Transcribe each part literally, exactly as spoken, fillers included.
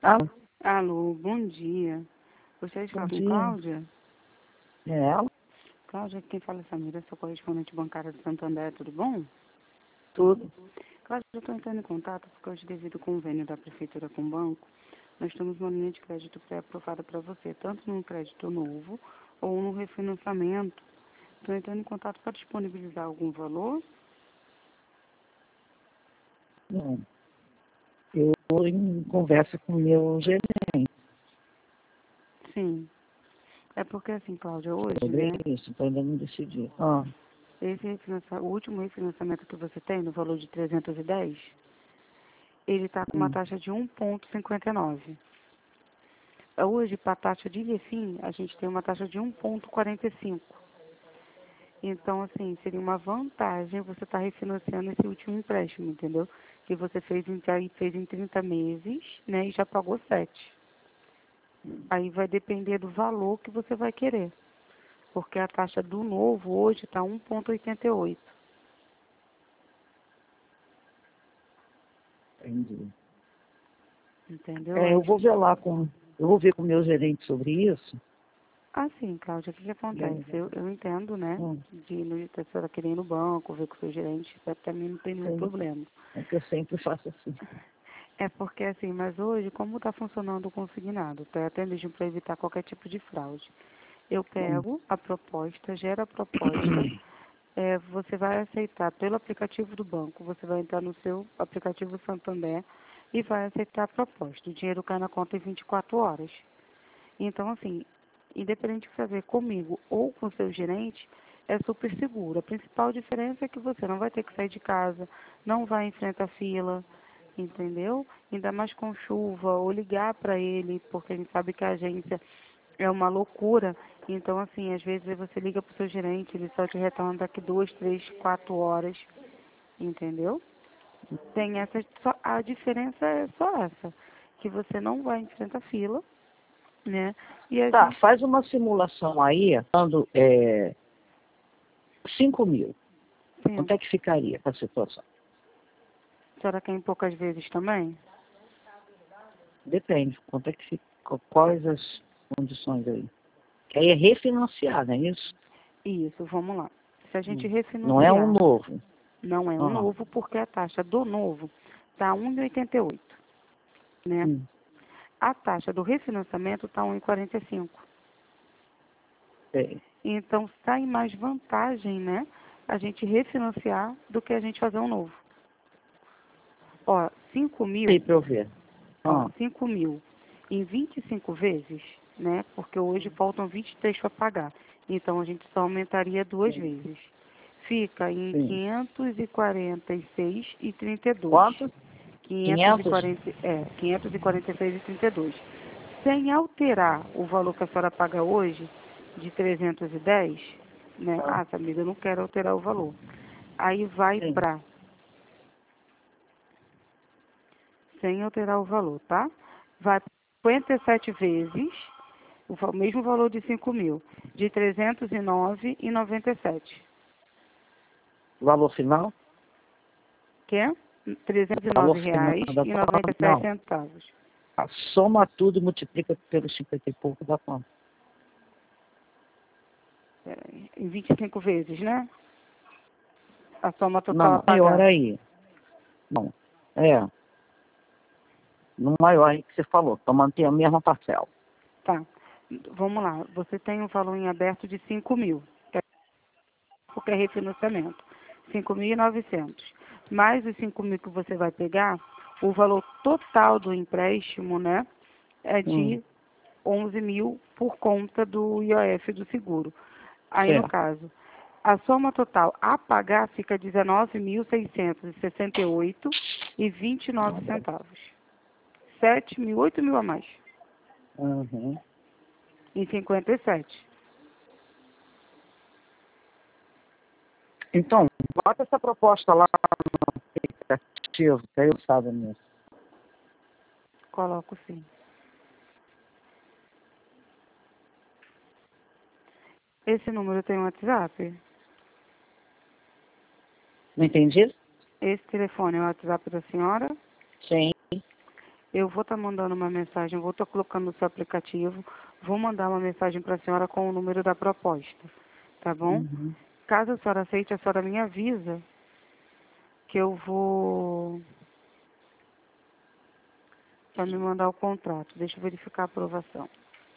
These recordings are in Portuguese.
Alô, Alô, bom dia. Gostaria de bom falar com dia. Cláudia? É ela? Cláudia, quem fala é Samira, sou correspondente bancária de Santo André, tudo bom? Tudo. Cláudia, eu estou entrando em contato porque hoje, devido ao convênio da Prefeitura com o banco, nós temos uma linha de crédito pré-aprovada para você, tanto num crédito novo ou no refinanciamento. Estou entrando em contato para disponibilizar algum valor? Bom, eu estou em conversa com o meu gerente Sim. É porque assim, Cláudia, hoje, sobre né, isso, então ainda não decidi. Ah, esse refinancia- o último refinanciamento que você tem, no valor de trezentos e dez, ele está com uma hum, taxa de um vírgula cinquenta e nove. Hoje, para a taxa de refim, a gente tem uma taxa de um vírgula quarenta e cinco. Então, assim, seria uma vantagem você estar refinanciando esse último empréstimo, entendeu? Que você fez em, aí fez em trinta meses, né, e já pagou sete. Aí vai depender do valor que você vai querer. Porque a taxa do novo hoje está um vírgula oitenta e oito. entendi. Entendeu? É, eu Aí, vou ver lá com. Eu vou ver com o meu gerente sobre isso. assim, Cláudia, o que, que acontece? Hum, Eu, eu entendo, né, hum, de ir no, a senhora querer ir no banco, ver com o seu gerente, isso para mim não tem nenhum sim. problema. É que eu sempre faço assim. É porque assim, mas hoje, como está funcionando o consignado, tá? Até mesmo para evitar qualquer tipo de fraude. Eu Hum, pego a proposta, gero a proposta, é, você vai aceitar pelo aplicativo do banco, você vai entrar no seu aplicativo Santander e vai aceitar a proposta. O dinheiro cai na conta em vinte e quatro horas. Então, assim, independente de fazer comigo ou com o seu gerente, é super seguro. A principal diferença é que você não vai ter que sair de casa, não vai enfrentar fila, entendeu? Ainda mais com chuva, ou ligar para ele, porque a gente sabe que a agência é uma loucura. Então, assim, às vezes você liga para o seu gerente, ele só te retorna daqui duas, três, quatro horas, entendeu? Tem essa, só, a diferença é só essa, que você não vai enfrentar fila, né? E a Tá, gente, faz uma simulação aí, dando é, cinco mil. sim, Quanto é que ficaria a situação? a senhora quer em poucas vezes também? Depende. Quanto é que fica? Quais as condições aí? Que aí é refinanciar, não é isso? Isso, vamos lá. Se a gente Hum. Não é um refinanciar, novo. não é um Ah, novo, porque a taxa do novo está um vírgula oitenta e oito, né? hum, A taxa do refinanciamento está um vírgula quarenta e cinco. sei. Então, sai mais vantagem, né? A gente refinanciar do que a gente fazer um novo. Ó, cinco Aí mil, para eu ver. ó, Ah, cinco mil em vinte e cinco vezes, né? Porque hoje faltam vinte e três para pagar. Então, a gente só aumentaria duas sim. vezes. Fica em Sim. quinhentos e quarenta e seis e trinta e dois. Quanto? quinhentos e quinhentos? quarenta, é, quinhentos e quarenta e seis e trinta e dois. Sem alterar o valor que a senhora paga hoje, de trezentos e dez, né? Ah, Ah, Samira, eu não quero alterar o valor. Aí vai sim. para, sem alterar o valor, tá? Vai para cinquenta e sete vezes, o va- mesmo valor de cinco mil, de trezentos e nove reais e noventa e sete. Valor final? Que é trezentos e Valor nove final reais da e noventa e sete Não. centavos. Ah, soma tudo e multiplica pelos cinquenta e pouco dá quanto? Peraí, em vinte e cinco vezes, né? A soma total a Não, maior pagar. aí. Não. É. No maior aí que você falou, para manter a mesma parcela. Tá. Vamos lá. Você tem um valor em aberto de cinco mil, que é porque é refinanciamento. cinco mil e novecentos. Mais os cinco mil que você vai pegar, o valor total do empréstimo, né, é Hum, de onze mil por conta do I O F do seguro. Aí, no certo. caso, a soma total a pagar fica dezenove mil seiscentos e sessenta e oito e vinte e nove centavos. sete mil, oito mil a mais, Uhum. em cinquenta e sete. Então, bota essa proposta lá no aplicativo, que aí eu sabe nisso. Coloco sim. Esse número tem um WhatsApp? Não entendi? Esse telefone é o WhatsApp da senhora? Sim. Eu vou estar mandando uma mensagem, vou estar colocando no seu aplicativo, vou mandar uma mensagem para a senhora com o número da proposta, tá bom? Uhum. Caso a senhora aceite, a senhora me avisa que eu vou para me mandar o contrato. Deixa eu verificar a aprovação.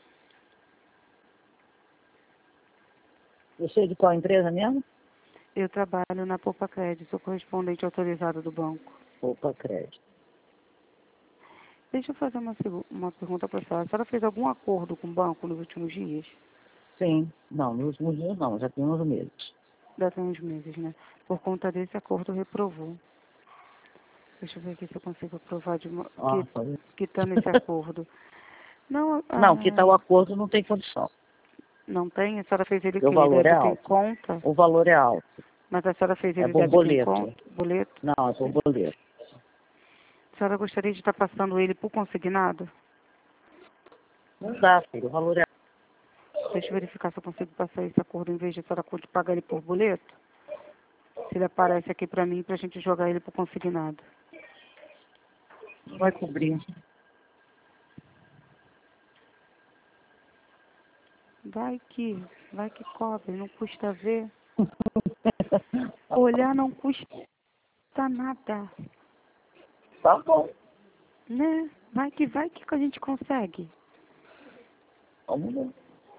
Você é de qual empresa mesmo? Eu trabalho na Poupa Crédito, sou correspondente autorizado do banco. Opa, crédito. Deixa eu fazer uma, segu- uma pergunta para a senhora. A senhora fez algum acordo com o banco nos últimos dias? Sim. Não, nos últimos dias não, já tem uns meses. Dá até uns meses, né? Por conta desse acordo, reprovou. Deixa eu ver aqui se eu consigo aprovar de uma... que Nossa. que está nesse acordo. Não, Não, que tal o ah, acordo não tem condição. não tem? A senhora fez ele Porque o que valor é débito em alto. conta? O valor é alto. Mas a senhora fez É ele por débito em boleto. conta? Boleto? Não, é por boleto. A senhora gostaria de estar passando ele por consignado? Não dá, filho. O valor é alto. Deixa eu verificar se eu consigo passar esse acordo em vez de a senhora pagar ele por boleto. Se ele aparece aqui para mim, para a gente jogar ele por consignado. Não vai cobrir. Vai que, vai que cobre, não custa ver. Olhar não custa nada, Tá bom. né? Vai que vai que a gente consegue. Vamos ver.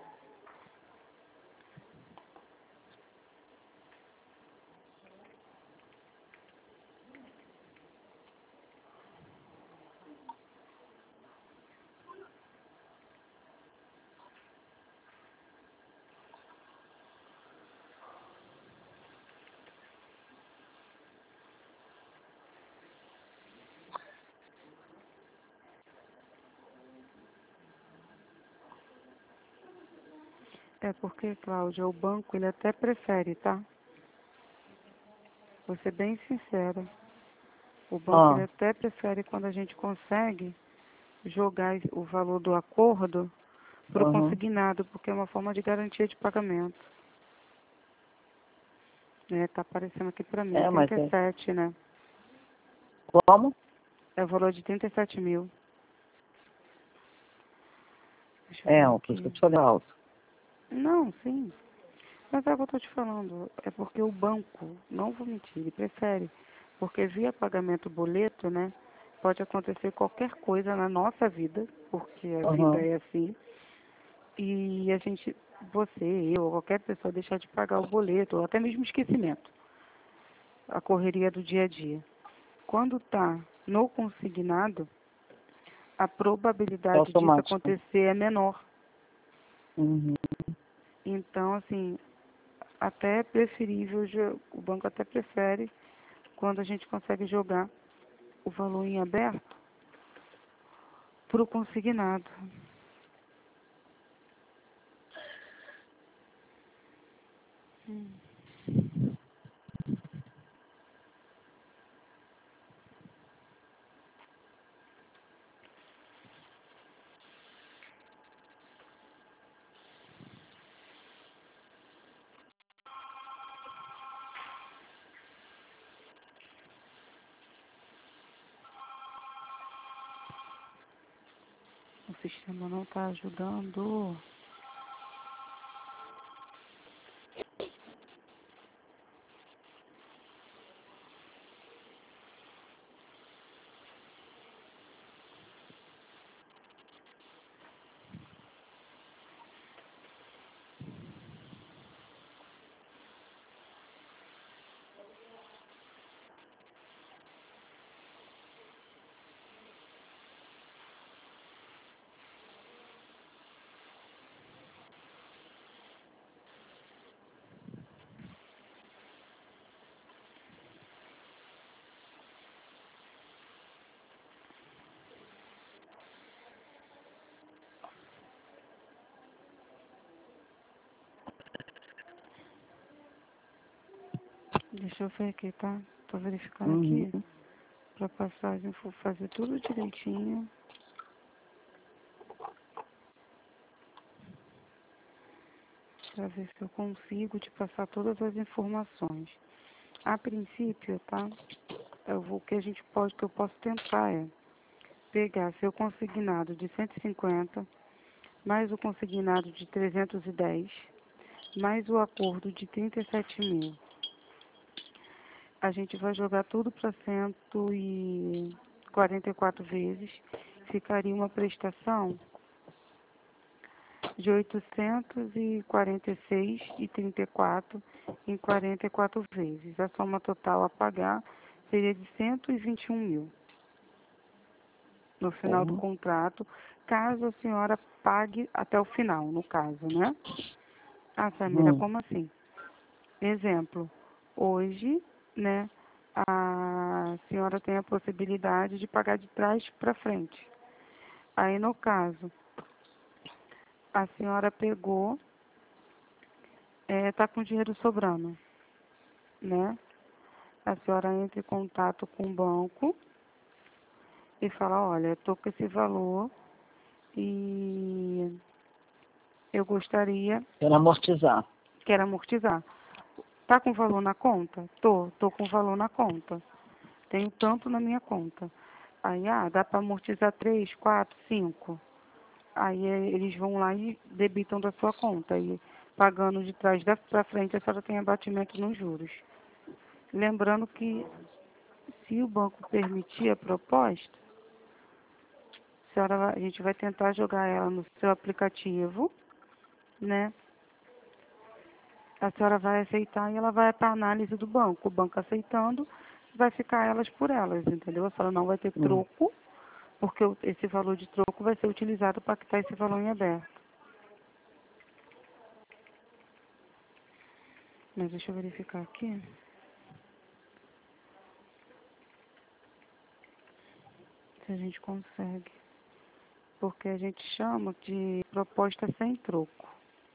É porque, Cláudia, o banco ele até prefere, tá? Vou ser bem sincera. O banco ele Ah, até prefere quando a gente consegue jogar o valor do acordo para o uhum. consignado, porque é uma forma de garantia de pagamento. É, tá aparecendo aqui para mim, É, mas é. trinta e sete, né? Como? É o valor de trinta e sete mil. Deixa eu É, ver o que eu aqui. te falei alto. Não, sim. Mas é o que eu estou te falando. É porque o banco, não vou mentir, ele prefere. Porque via pagamento boleto, né? Pode acontecer qualquer coisa na nossa vida, porque a vida Uhum. é assim. E a gente, você, eu, ou qualquer pessoa deixar de pagar o boleto, ou até mesmo esquecimento. A correria do dia a dia. Quando está no consignado, a É probabilidade disso automático. acontecer é menor. Uhum. Então, assim, até é preferível, jo- o banco até prefere quando a gente consegue jogar o valor em aberto para o consignado. Hum. O sistema não está ajudando. Deixa eu ver aqui, tá? Tô verificando Uhum. aqui para passagem, vou fazer tudo direitinho. Para ver se eu consigo te passar todas as informações. A princípio, tá? Eu vou, o que a gente pode, que eu posso tentar é pegar seu consignado de cento e cinquenta, mais o consignado de trezentos e dez, mais o acordo de trinta e sete mil. A gente vai jogar tudo para cento e quarenta e quatro vezes. Ficaria uma prestação de oitocentos e quarenta e seis reais e trinta e quatro centavos em quarenta e quatro vezes. A soma total a pagar seria de cento e vinte e um mil no final do Uhum. contrato, caso a senhora pague até o final, no caso, né? Ah, Samira, Hum. como assim? Exemplo, hoje, né, a senhora tem a possibilidade de pagar de trás para frente. Aí, no caso, a senhora pegou, está com dinheiro sobrando, né? A senhora entra em contato com o banco e fala, olha, estou com esse valor e eu gostaria, Quero amortizar. quero amortizar. Tá com valor na conta? Tô, tô com valor na conta. Tenho tanto na minha conta. Aí, ah, dá para amortizar três, quatro, cinco. Aí eh, eles vão lá e debitam da sua conta. E pagando de trás para frente, a senhora tem abatimento nos juros. Lembrando que se o banco permitir a proposta, a, senhora vai- a gente vai tentar jogar ela no seu aplicativo, né? A senhora vai aceitar e ela vai para análise do banco. O banco aceitando, vai ficar elas por elas, entendeu? A senhora não vai ter Hum. troco, porque o- esse valor de troco vai ser utilizado para quitar esse valor em aberto. Mas deixa eu verificar aqui se a gente consegue. Porque a gente chama de proposta sem troco.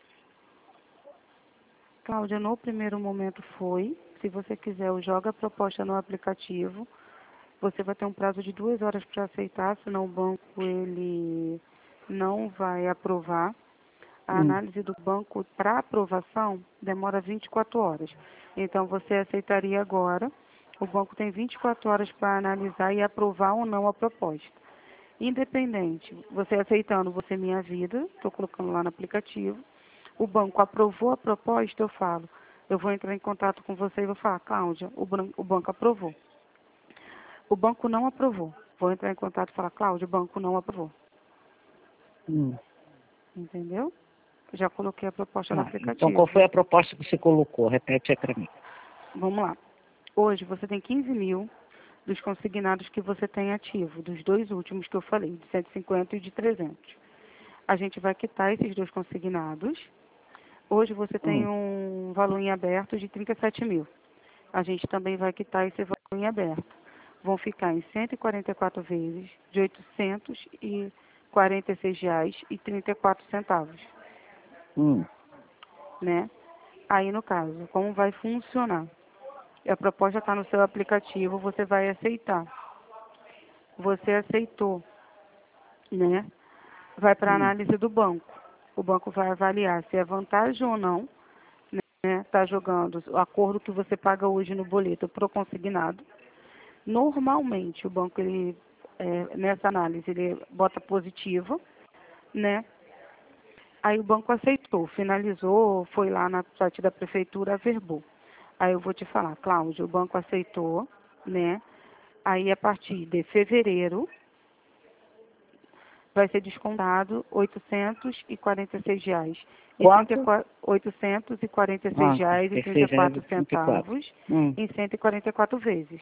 Cláudia, no primeiro momento foi. Se você quiser, eu jogo a proposta no aplicativo. Você vai ter um prazo de duas horas para aceitar, senão o banco ele não vai aprovar. A Hum. análise do banco para aprovação demora vinte e quatro horas. Então, você aceitaria agora. O banco tem vinte e quatro horas para analisar e aprovar ou não a proposta. Independente, você aceitando, você minha vida, estou colocando lá no aplicativo. O banco aprovou a proposta, eu falo. Eu vou entrar em contato com você e vou falar, Cláudia, o, bran- o banco aprovou. O banco não aprovou. Vou entrar em contato e falar, Cláudia, o banco não aprovou. Hum. Entendeu? Já coloquei a proposta no Tá. Então, qual aplicativo. foi a proposta que você colocou? Repete aí para mim. Vamos lá. Hoje você tem quinze mil dos consignados que você tem ativo, dos dois últimos que eu falei, de cento e cinquenta e de trezentos. A gente vai quitar esses dois consignados. Hoje você tem Hum. um valor em aberto de trinta e sete mil. A gente também vai quitar esse valor em aberto. Vão ficar em cento e quarenta e quatro vezes de oitocentos e quarenta e seis reais e trinta e quatro centavos, Hum. né? Aí, no caso, como vai funcionar? A proposta está no seu aplicativo, você vai aceitar. Você aceitou, né? Vai para a Hum. análise do banco. O banco vai avaliar se é vantagem ou não, né? Tá jogando o acordo que você paga hoje no boleto pro consignado. Normalmente, o banco, ele, é, nessa análise, ele bota positivo, né? Aí o banco aceitou, finalizou, foi lá na site da prefeitura, averbou. Aí eu vou te falar, Cláudia, o banco aceitou, né? Aí a partir de fevereiro vai ser descontado oitocentos e quarenta e seis reais e trinta e Quanto? quatro, oitocentos e quarenta e seis Ah, reais e trinta e dezesseis reais e quatro trinta e quatro. centavos Hum. em cento e quarenta e quatro vezes,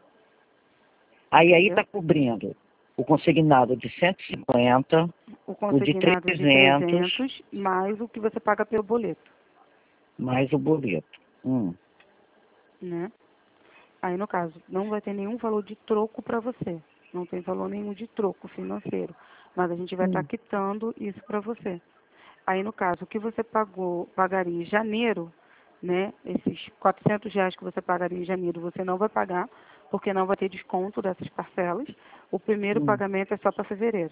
Aí aí entendeu? está cobrindo o consignado de cento e cinquenta, O o de consignado de trezentos, trezentos mais o que você paga pelo boleto, mais o boleto. Hum. né? Aí, no caso, não vai ter nenhum valor de troco para você. Não tem valor nenhum de troco financeiro. Mas a gente vai estar Hum. quitando isso para você. Aí, no caso, o que você pagou, pagaria em janeiro, né? Esses quatrocentos reais que você pagaria em janeiro, você não vai pagar, porque não vai ter desconto dessas parcelas. O primeiro Hum. pagamento é só para fevereiro.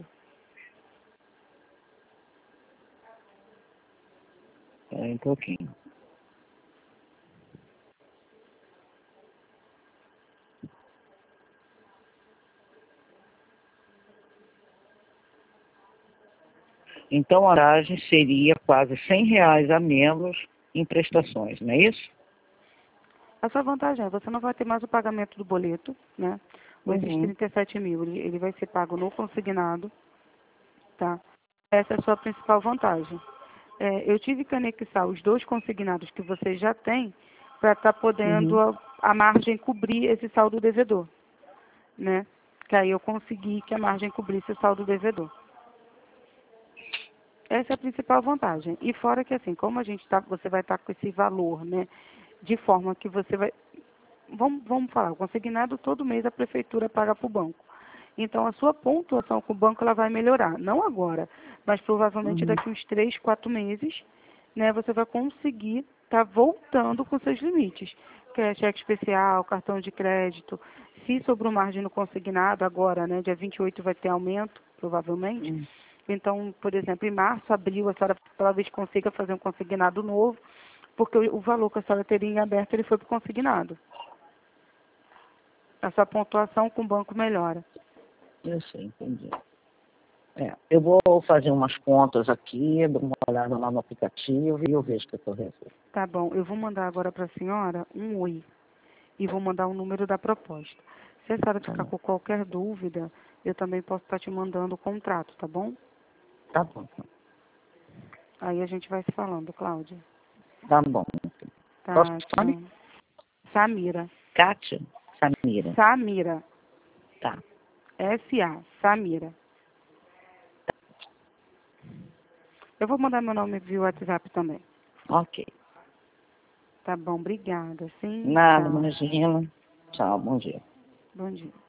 Espera aí um pouquinho. Então a viagem seria quase cem reais a menos em prestações, não é isso? A sua vantagem é, você não vai ter mais o pagamento do boleto, né? Esses Uhum. trinta e sete mil, ele, ele vai ser pago no consignado, tá? Essa é a sua principal vantagem. É, eu tive que anexar os dois consignados que você já tem para estar podendo Uhum. a, a margem cobrir esse saldo devedor, né? Que aí eu consegui que a margem cobrisse o saldo devedor. Essa é a principal vantagem. E fora que assim, como a gente tá, você vai estar com esse valor, né? De forma que você vai. Vamos, vamos falar, o consignado todo mês a prefeitura paga para o banco. Então a sua pontuação com o banco ela vai melhorar. Não agora, mas provavelmente Uhum. daqui uns três, quatro meses, né, você vai conseguir estar voltando com seus limites. Que é cheque especial, cartão de crédito. Se sobrou margem no consignado agora, né, dia vinte e oito vai ter aumento, provavelmente. Uhum. Então, por exemplo, em março, abril, a senhora talvez consiga fazer um consignado novo, porque o, o valor que a senhora teria em aberto, ele foi para o consignado. A sua pontuação com o banco melhora. Eu sei, entendi. É, eu vou fazer umas contas aqui, dou uma olhada lá no aplicativo e eu vejo o que eu resolvo. Tá bom, eu vou mandar agora para a senhora um oi e vou mandar o número da proposta. Se a senhora Tá ficar bom. com qualquer dúvida, eu também posso estar te mandando o contrato, tá bom? Tá bom. Aí a gente vai se falando, Cláudia. Tá bom. Posso Tá, falar? tchau. Samira. Kátia? Samira. Samira. Tá. S A. Samira. Eu vou mandar meu nome via WhatsApp também. Ok. Tá bom, obrigada. Sim, Nada, tchau. imagina. Tchau, bom dia. Bom dia.